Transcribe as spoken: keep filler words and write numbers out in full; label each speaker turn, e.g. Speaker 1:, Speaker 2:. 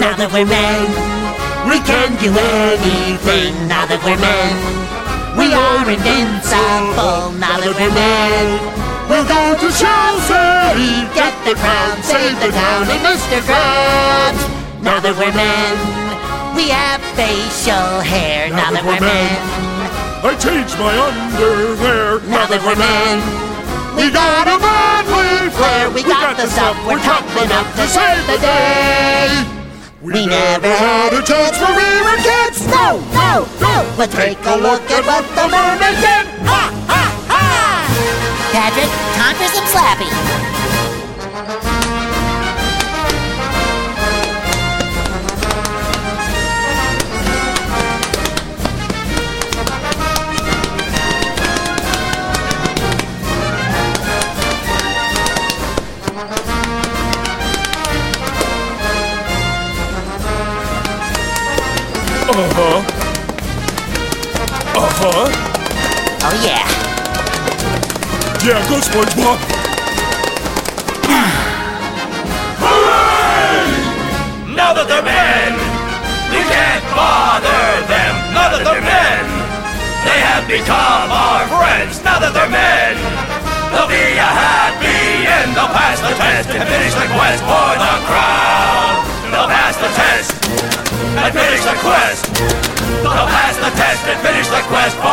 Speaker 1: Now that we're men, we can do anything. Now that we're men, we are invincible. Now that we're men, we'll go to Chelsea, get the crown, save the town, and Mister Krabs. Now that we're men, we have facial hair. Now, now that, that we're men, men,
Speaker 2: I changed my underwear.
Speaker 1: Now, now that, that we're men, we got a manly flair. We, we got, got the stuff, we're tough enough to save the day. We, we never had a chance when we were kids. No, no, no. But take a look at what the mermaid did. Ha, ha, ha. Patrick, time for some slappy.
Speaker 2: Uh-huh. Uh-huh.
Speaker 1: Oh, yeah.
Speaker 2: Yeah, go SpongeBob.
Speaker 3: Hooray! Now that they're men, we can't bother them. Now that they're men, they have become our friends. Now that they're men, they'll be a happy end. They'll pass the test and finish the quest for the crown. They'll pass the test and finish the quest. They'll pass the test and finish the quest for